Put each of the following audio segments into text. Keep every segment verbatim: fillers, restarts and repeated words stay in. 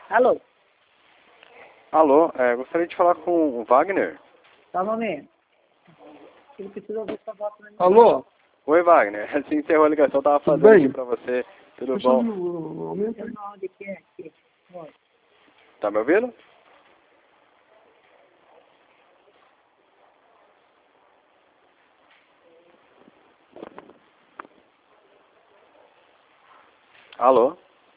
Alô? Alô, é, gostaria de falar com o Wagner. Só um momento. Ele precisa ouvir sua voz. Alô? Oi, Wagner. Assim encerrou a ligação, eu tava Tudo fazendo bem? aqui pra você. Tudo Deixa bom? eu aumenta aí. Onde que é aqui? Oi. Tá me ouvindo? Alô?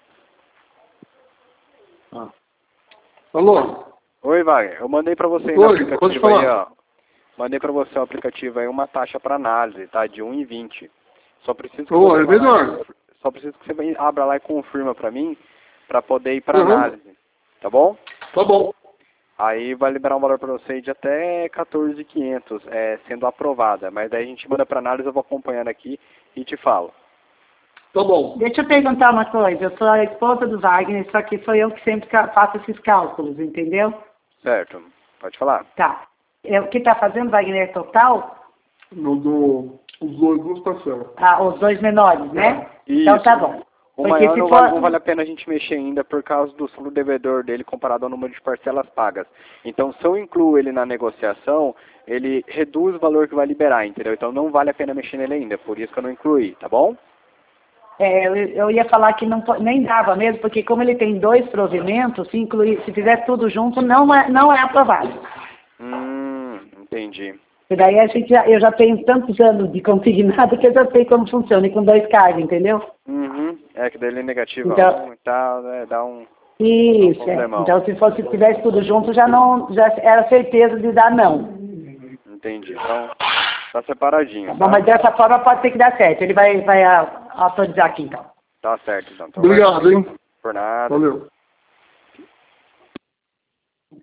Ah. Alô? Oi, Wagner. Eu mandei pra você aí no Oi, pode aplicativo falar. aí, ó. Mandei pra você o aplicativo aí uma taxa pra análise, tá? De um e vinte. Só preciso que Ô, você é vá lá e melhor. conf- Só preciso que você vá- abra lá e confirma pra mim, pra poder ir pra Uhum. análise. Tá bom? Tá bom. Aí vai liberar um valor para você de até quatorze mil e quinhentos, é, sendo aprovada. Mas daí a gente manda para análise, eu vou acompanhando aqui e te falo. Tá bom. Deixa eu perguntar uma coisa. Eu sou a esposa do Wagner, só que sou eu que sempre ca- faço esses cálculos, entendeu? Certo? Pode falar? Tá. É, o que está fazendo, Wagner, é total? Eu dou os dois, duas parcelas. Ah, os dois menores, né? Isso. Então tá bom. O Porque maior se não, for... vale, não vale a pena a gente mexer ainda por causa do saldo devedor dele comparado ao número de parcelas pagas. Então, se eu incluo ele na negociação, ele reduz o valor que vai liberar, entendeu? Então, não vale a pena mexer nele ainda, por isso que eu não incluí, tá bom? É, eu, eu ia falar que não, po- nem dava mesmo, porque como ele tem dois provimentos, se, incluir, se fizer tudo junto, não é, não é aprovado. Hum, entendi. E daí a gente já, eu já tenho tantos anos de consignado que eu já sei como funciona, e com dois cargos, entendeu? Uhum, é que dele é negativa Então- um e tal, né, dá um... Isso, Não, é. problemão. Então se fosse, se tivesse tudo junto, já não, já era certeza de dar não. Entendi. Então, tá separadinho, Tá tá? bom, mas dessa forma pode ser que dê certo. Ele vai, vai a- autorizar aqui então. Tá certo, então. Então vai- Obrigado, hein? Por nada. Valeu.